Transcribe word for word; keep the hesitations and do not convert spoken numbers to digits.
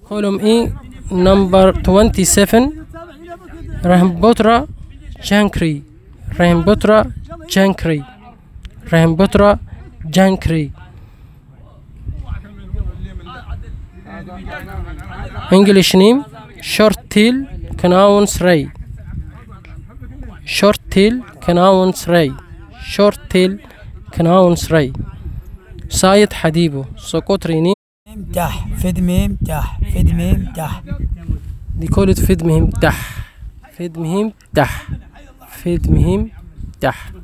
Column E, number twenty-seven, Rahimputra Jankri. Rahimputra Jankri. Rahimputra Jankri. English name, Short Tail Kanawans Ray. Short Tail Kanawans Ray. Short Tail Kanawans Ray. Sayed Hadibo. سقط ريني. تح فد ميم تح فد ميم تح. They call it فد مهم تح. فد مهم تح. فد مهم تح.